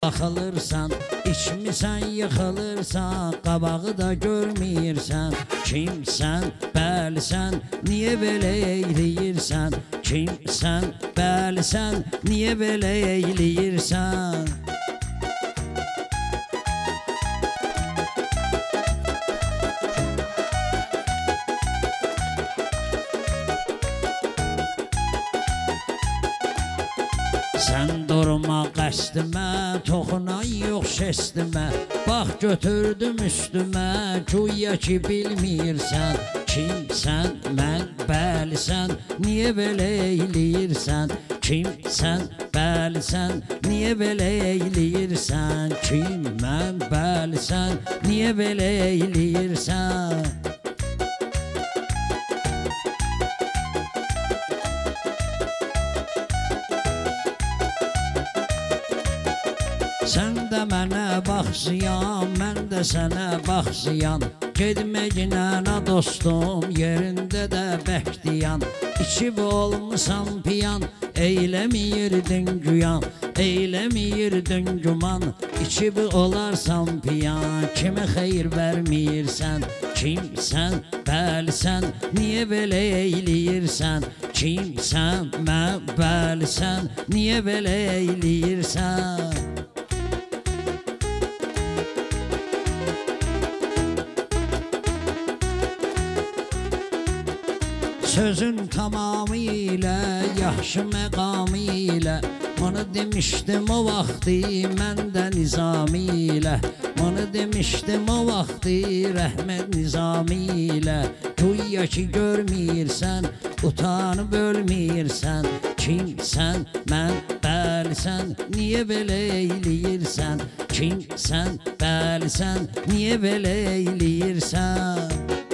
axılırsan, içmisən, yıxılırsan, qabağı da görməyirsən. Kimsən, bəlisən, niyə belə eyləyirsən? Kimsən, bəlisən, niyə belə eyləyirsən? Sən durma qəsdimə, toxunan yox şestimə. Bax götürdüm üstümə, güya ki bilmirsən. Kimsən, mən, bəlisən, niyə belə eyləyirsən? Kimsən, bəlisən, niyə belə eyləyirsən? Kim, mən, bəlisən, niyə belə eyləyirsən? Sən də mənə baxsiyan, mən də sənə baxsiyan. Gedməyinə dostum, yerində də bəkdiyan. İçib olmusan piyan, eyləmiyirdin güyan. Eyləmiyirdin güman, içib olarsan piyan. Kimə xeyir verməyirsən? Kimsən, bəlisən, niyə belə eyləyirsən? Kimsən, mən, bəlisən, niyə belə eyləyirsən? Sözün tamamilə, yaxşı məqamilə. Bunu demişdim o vaxtı, məndə nizamilə. Bunu demişdim o vaxtı, rəhmət nizamilə. Güya ki görməyirsən, utanıb ölməyirsən. Kimsən, mən, bəlisən, niyə belə eyləyirsən? Kimsən, bəlisən, niyə belə eyləyirsən?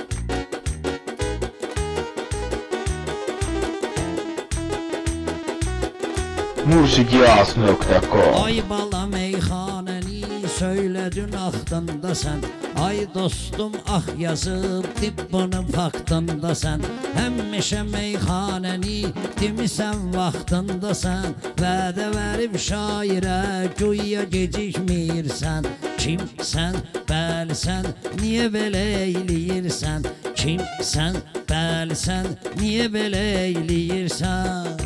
Musikyaz.com Ay bala meyxanəni söylədin axtında sən. Ay dostum ah yazıb dib bunun faktında sən. Həmişə meyxanəni demisən vaxtında sən. Vədə verib şairə güya gecikmirsən. Kimsən, bəlisən, niyə belə eyləyirsən? Kimsən, bəlisən, niyə belə eyləyirsən?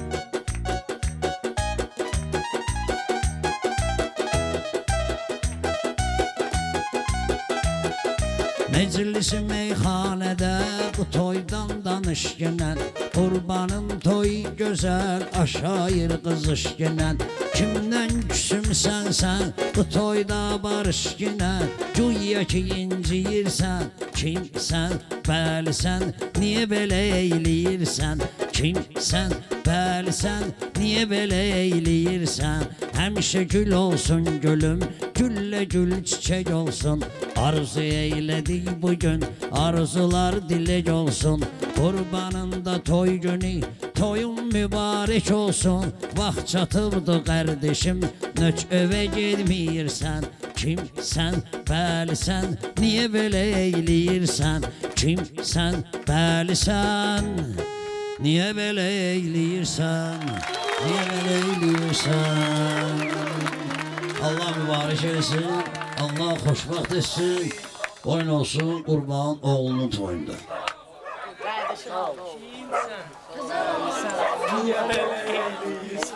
Meclisi meyxanədə bu toydan danış genən. Qurbanın toy gözəl aşayır qızış genən. Kimdən küsümsən sən bu toyda barış genən. Güya ki inciyirsən. Kimsən, bəlisən, niyə belə eyləyirsən? Kimsən, bəlisən, niyə belə eyləyirsən? Həmişə gül olsun gülüm, güllə gül çiçək olsun. Arzu eylədik bugün, arzular dilək olsun. Qurbanında toy günü, toyun mübarək olsun. Vaxt çatıbdı qardeşim, nöç övə gedməyirsən. Kimsən, bəlisən, niyə belə eyləyirsən? Kimsən, bəlisən, niyə belə eyləyirsən? Niyə belə eyləyirsən? Allah mübarək eləsin, Allah xoşbaxt etsin. Oyun olsun Qurban oğlunun toyunda. Kimsən? Niyə belə eyləyirsən?